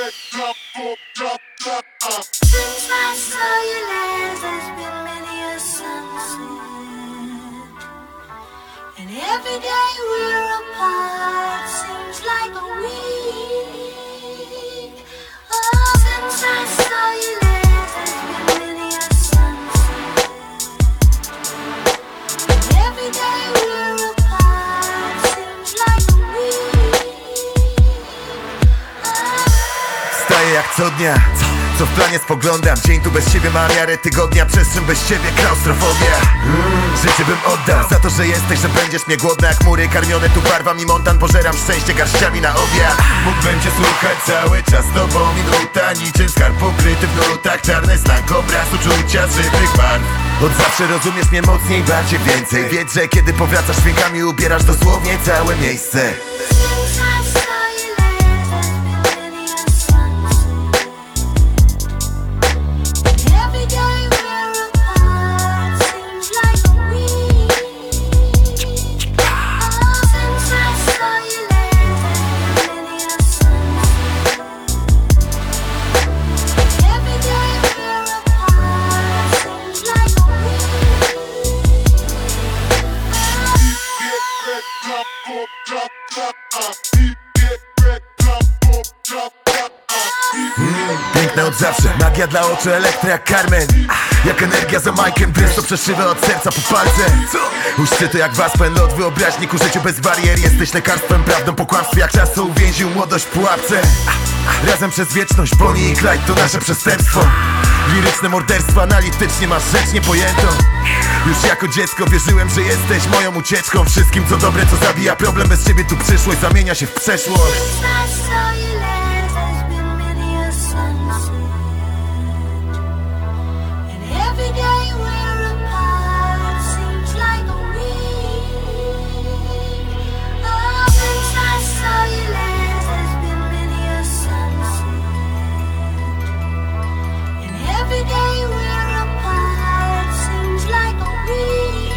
Since I saw you last, there's been many a sunset, and every day we're apart seems like a week. Oh, since I saw you last, there's been many a sunset, and every day we're apart seems like a week. Wstaję jak co dnia, co w planie spoglądam. Dzień tu bez ciebie ma miarę tygodnia. Przestrzeń bez ciebie, klaustrofobia. Życie bym oddał za to, że jesteś, że będziesz mnie głodna jak mury karmione tu barwami montan. Pożeram szczęście garściami na obiad. Mógłbym cię słuchać cały czas, tobą minuta. Niczym skarb pokryty w nutach. Czarny znak obraz uczucia żywych barw. Od zawsze rozumiesz mnie mocniej, bardziej, więcej. Wiedz, że kiedy powracasz dźwiękami ubierasz dosłownie całe miejsce. Since I saw you last, there's been many a sunset, and every day we're apart seems like a week. Oh, since I saw you last, there's been many a sunset, and every day we're apart seems like a Piękna od zawsze, magia dla oczu, elektry jak Carmen. Jak energia za Mike'em, dryz to przeszywę od serca po palce. Uczcie to jak waspen, lot wyobraźni ku życiu bez barier. Jesteś lekarstwem, prawdą po kłamstwie, jak czas uwięził młodość w pułapce. Razem przez wieczność, Bonnie i Clyde to nasze przestępstwo. Liryczne morderstwo, analitycznie masz rzecz niepojętą. Już jako dziecko wierzyłem, że jesteś moją ucieczką. Wszystkim co dobre, co zabija problem. Bez ciebie tu przyszłość zamienia się w przeszłość. Since I saw you last, there's been many a sunset, and every day we're apart seems like a week. Oh, since I saw you last, there's been many a sunset, and every day we're apart seems like a week.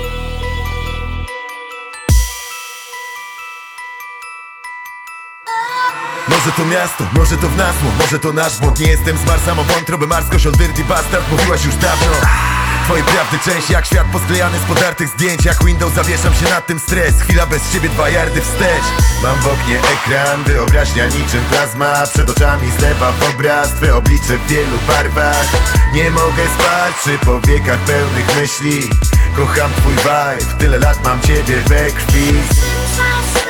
Może to miasto, może to w nas, może to nasz błąd. Nie jestem z Marsa, mam wątrobę marską, dirty bastard, mówiłaś już dawno. Twoje prawdy część jak świat posklejany z podartych zdjęć. Jak Windows zawieszam się nad tym stres. Chwila bez ciebie 2 yardy wstecz. Mam w oknie ekran, wyobraźnia niczym plazma. Przed oczami zlewa w obraz twe oblicze w wielu barwach. Nie mogę spać przy powiekach pełnych myśli. Kocham twój vibe, tyle lat mam ciebie we krwi. Since I saw you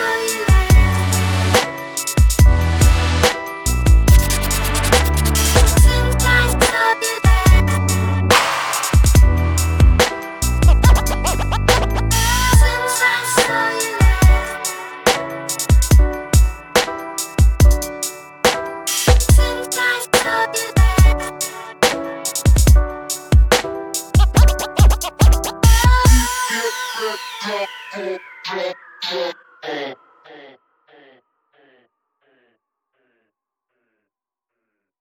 last,